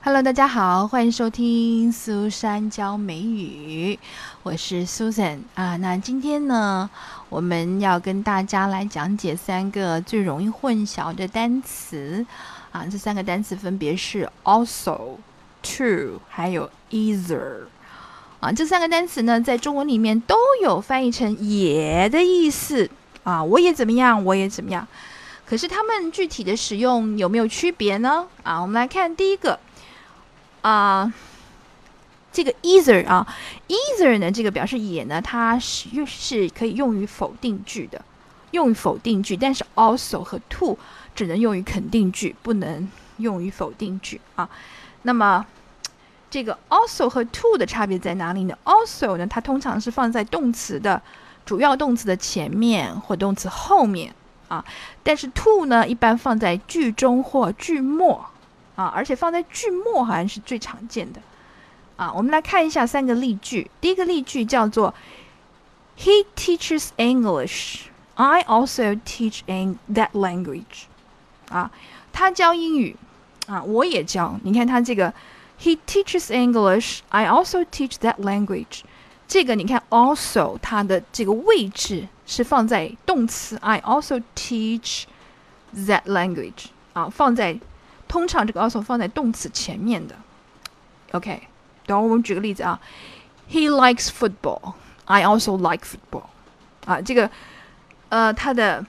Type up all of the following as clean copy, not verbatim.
Hello， 大家好，欢迎收听苏珊教美语，我是 Susan 啊。那今天呢，我们要跟大家来讲解3个最容易混淆的单词啊。这3个单词分别是 also、to 还有 either 啊。这3个单词呢，在中文里面都有翻译成也的意思啊，我也怎么样，我也怎么样。可是它们具体的使用有没有区别呢？啊，我们来看第一个。这个 either 啊 ，either 呢，这个表示也呢，它是可以用于否定句的，用于否定句。但是 also 和 to 只能用于肯定句，不能用于否定句啊。那么这个 also 和 to 的差别在哪里呢 ？also 呢，它通常是放在动词的主要动词的前面或动词后面啊，但是 to 呢，一般放在句中或句末。而且放在句末好像是最常见的我们来看一下3个例句。第一个例句叫做 He teaches English. I also teach that language. 他教英语我也教。你看他这个 He teaches English. I also teach that language. 这个你看 also 它的这个位置是放在动词 I also teach that language 放在通常这个 also 放在动词前面的 OK， 等会我们举个例子He likes football. I also like football. 这个它的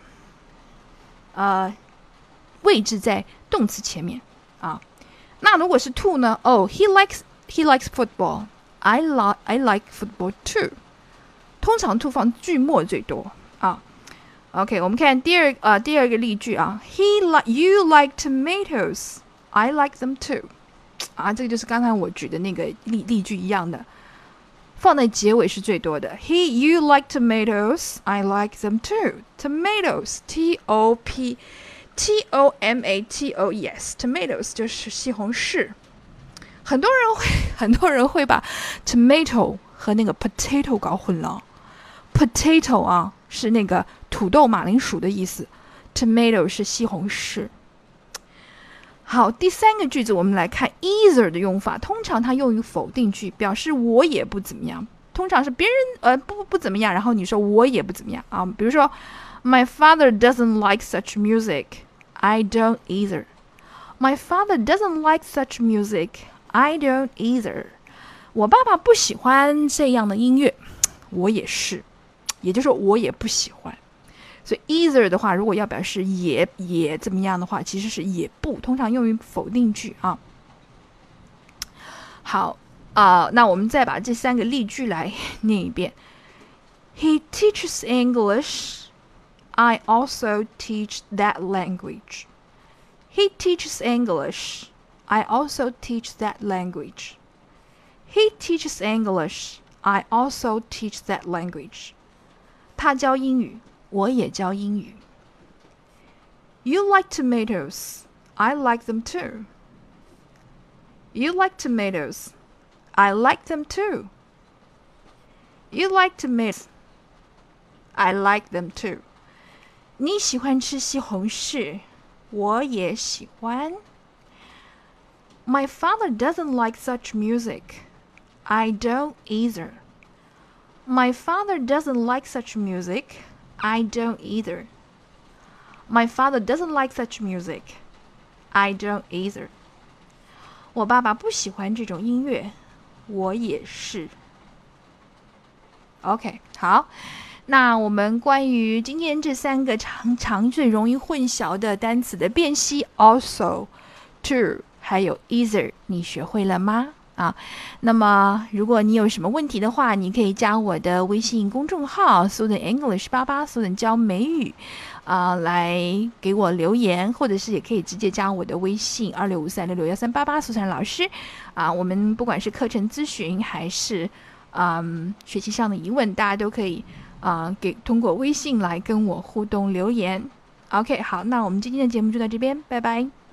位置在动词前面那如果是 to 呢he likes football. I like football too. 通常 to 放句末最多OK， 我们看第二个例句You like tomatoes. I like them too. 这个就是刚才我举的那个例句一样的，放在结尾是最多的。You like tomatoes. I like them too. Tomatoes, T-O-M-A-T-O-E-S. Tomatoes 就是西红柿。很多人会把 tomato 和那个 potato 搞混了。Potato 是那个土豆马铃薯的意思， tomato 是西红柿。好，第3个句子我们来看 either 的用法。通常它用于否定句，表示我也不怎么样。通常是别人不怎么样，然后你说我也不怎么样比如说 My father doesn't like such music. I don't either. My father doesn't like such music. I don't either. 我爸爸不喜欢这样的音乐，我也是。也就是说我也不喜欢。所以 either 的话，如果要表示也怎么样的话，其实是也不，通常用于否定句好那我们再把这3个例句来念一遍。He teaches English. I also teach that language. He teaches English. I also teach that language. He teaches English. I also teach that language. 他教英语，我也教英语。You like tomatoes. I like them too. You like tomatoes. I like them too. You like tomatoes. I like them too. 你喜欢吃西红柿，我也喜欢。My father doesn't like such music. I don't either. My father doesn't like such music. I don't either. My father doesn't like such music. I don't either. 我爸爸不喜欢这种音乐，我也是。OK， 好，那我们关于今天这3个常最容易混淆的单词的辨析 also, to 还有 either 你学会了吗？那么如果你有什么问题的话，你可以加我的微信公众号 Susan English 88 Susan 教美语来给我留言，或者是也可以直接加我的微信2653661388 Susan 老师我们不管是课程咨询还是学习上的疑问，大家都可以通过微信来跟我互动留言。OK， 好，那我们今天的节目就到这边，拜拜。